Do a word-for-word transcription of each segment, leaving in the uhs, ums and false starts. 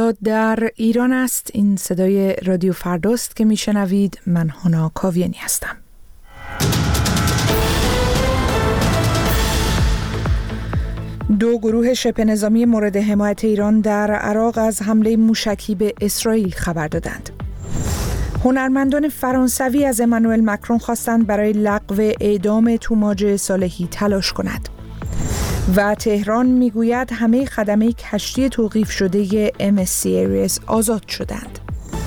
فردا در ایران است. این صدای رادیو فرداست که میشنوید. من هانا کاویانی هستم. دو گروه شبه نظامی مورد حمایت ایران در عراق از حمله موشکی به اسرائیل خبر دادند. هنرمندان فرانسوی از امانوئل مکرون خواستند برای لغو اعدام توماج صالحی تلاش کند. و تهران میگوید همه خدمه کشتی توقیف شده ام اس سی ایریس آزاد شدند.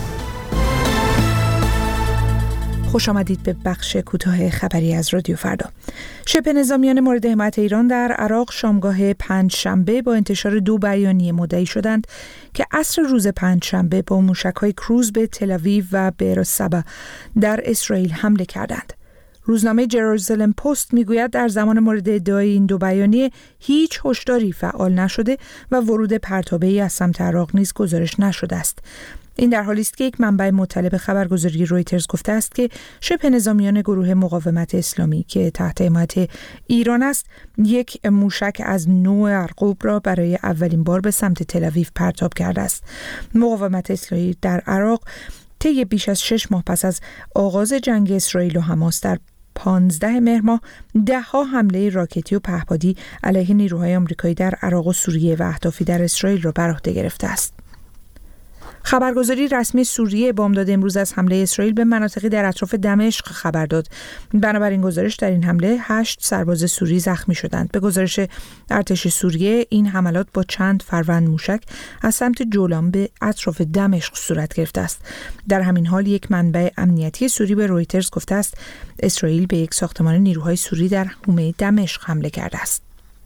خوش آمدید به بخش کوتاه خبری از رادیو فردا. شبه نظامیان مورد حمایت ایران در عراق شامگاه پنجشنبه با انتشار دو بیانیه مدعی شدند که عصر روز پنجشنبه با موشک‌های کروز به تل‌آویو و بئر السبع در اسرائیل حمله کردند. روزنامه جروزالم پست میگوید در زمان مورد ادعای این دو بیانیه هیچ هشداری فعال نشده و ورود پرتابه‌ای از سمت عراق نیز گزارش نشده است. این در حالی است که یک منبع مطلع به خبرگزاری رویترز گفته است که شبه نظامیان گروه مقاومت اسلامی که تحت حمایت ایران است یک موشک از نوع ارقوب را برای اولین بار به سمت تل‌آویو پرتاب کرده است. مقاومت اسلامی در عراق طی بیش از شش ماه پس از آغاز جنگ اسرائیل و حماس در پانزده مهر ماه ده ها حمله راکتی و پهپادی علیه نیروهای آمریکایی در عراق و سوریه و اهدافی در اسرائیل را بر عهده گرفته است. خبرگزاری رسمی سوریه بامداد امروز از حمله اسرائیل به مناطقی در اطراف دمشق خبر داد. بنابراین گزارش در این حمله هشت سرباز سوری زخمی شدند. به گزارش ارتش سوریه این حملات با چند فروند موشک از سمت جولان به اطراف دمشق صورت گرفته است. در همین حال یک منبع امنیتی سوری به رویترز گفته است اسرائیل به یک ساختمان نیروهای سوری در حومه دمشق حمله کرده است.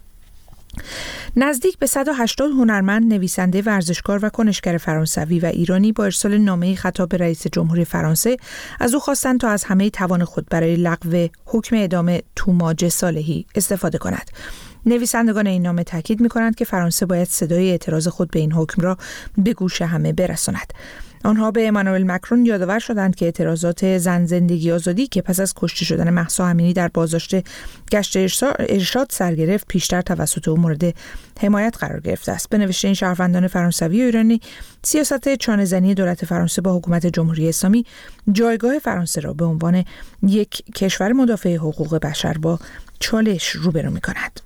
نزدیک به صد و هشتاد هنرمند، نویسنده، ورزشکار و کنشگر فرانسوی و ایرانی با ارسال نامه‌ای خطاب به رئیس جمهوری فرانسه از او خواستند تا از همه توان خود برای لغو حکم اعدام توماج صالحی استفاده کند. نویسندگان این نامه تاکید می‌کنند که فرانسه باید صدای اعتراض خود به این حکم را به گوش همه برساند. آنها به امانوئل مکرون یادآور شدند که اعتراضات زن زندگی آزادی که پس از کشته شدن مهسا امینی در بازداشت گشت ارشاد سر گرفت پیشتر توسط او مورد حمایت قرار گرفته است. به نوشته این شهروندان فرانسوی و ایرانی، سیاست چانه‌زنی دولت فرانسه با حکومت جمهوری اسلامی جایگاه فرانسه را به عنوان یک کشور مدافع حقوق بشر با چالش روبرو می‌کند.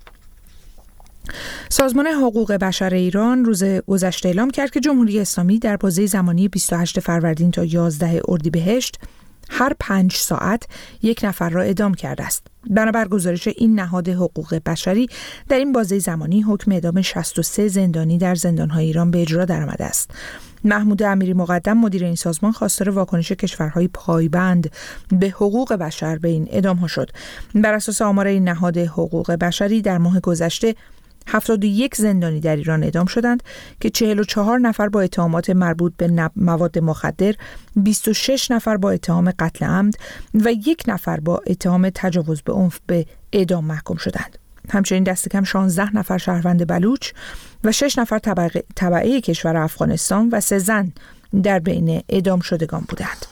سازمان حقوق بشر ایران روز گذشته اعلام کرد که جمهوری اسلامی در بازه زمانی بیست و هشتم فروردین تا یازدهم اردیبهشت هر پنج ساعت یک نفر را اعدام کرده است. بنابر گزارش این نهاد حقوق بشری در این بازه زمانی حکم اعدام شصت و سه زندانی در زندان‌های ایران به اجرا درآمده است. محمود امیری مقدم مدیر این سازمان خواستار واکنش کشورهای پایبند به حقوق بشر به این اعدام‌ها شد. بر اساس آمار این نهاد حقوق بشری در ماه گذشته هفتاد و یک زندانی در ایران اعدام شدند که چهل و چهار نفر با اتهامات مربوط به مواد مخدر، بیست و شش نفر با اتهام قتل عمد و یک نفر با اتهام تجاوز به عنف به اعدام محکوم شدند. همچنین دست کم شانزده نفر شهروند بلوچ و شش نفر تبعه کشور افغانستان و سه زن در بین اعدام شدگان بودند.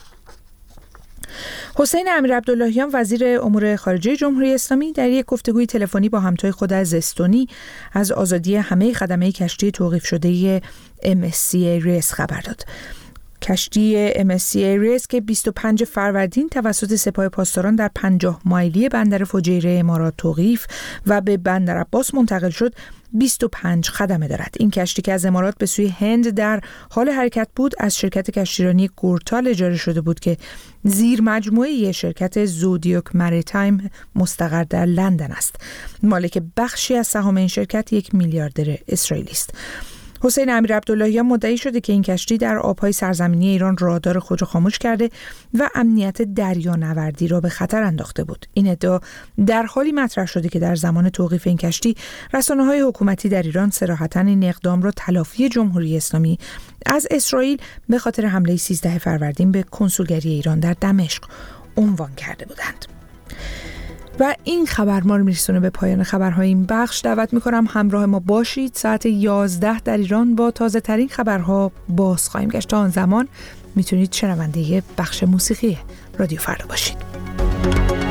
حسین امیرعبداللهیان وزیر امور خارجه جمهوری اسلامی در یک گفتگوی تلفنی با همتای خود از استونی از آزادی همه خدمه کشتی توقیف شده ام اس سی ایریس خبر داد. کشتی ام اس سی ایریس که بیست و پنجم فروردین توسط سپاه پاسداران در پنجاه مایلی بندر فجیره امارات توقیف و به بندر عباس منتقل شد، بیست و پنج خدمه دارد. این کشتی که از امارات به سوی هند در حال حرکت بود از شرکت کشتیرانی گورتال اجاره شده بود که زیر مجموعه شرکت زودیاک مریتایم مستقر در لندن است. مالک بخشی از سهام این شرکت یک میلیاردر اسرائیلی است. حسین امیرعبداللهیان مدعی شده که این کشتی در آبهای سرزمینی ایران رادار خود را خاموش کرده و امنیت دریانوردی را به خطر انداخته بود. این ادعا در حالی مطرح شده که در زمان توقیف این کشتی رسانه‌های حکومتی در ایران صراحتاً این اقدام را تلافی جمهوری اسلامی از اسرائیل به خاطر حمله سیزدهم فروردین به کنسولگری ایران در دمشق عنوان کرده بودند. و این خبر ما رو میرسونه به پایان خبرهای این بخش. دعوت میکنم همراه ما باشید. ساعت یازده در ایران با تازه ترین خبرها باز خواهیم گشت. تا آن زمان میتونید شنونده بخش موسیقی رادیو فردا باشید.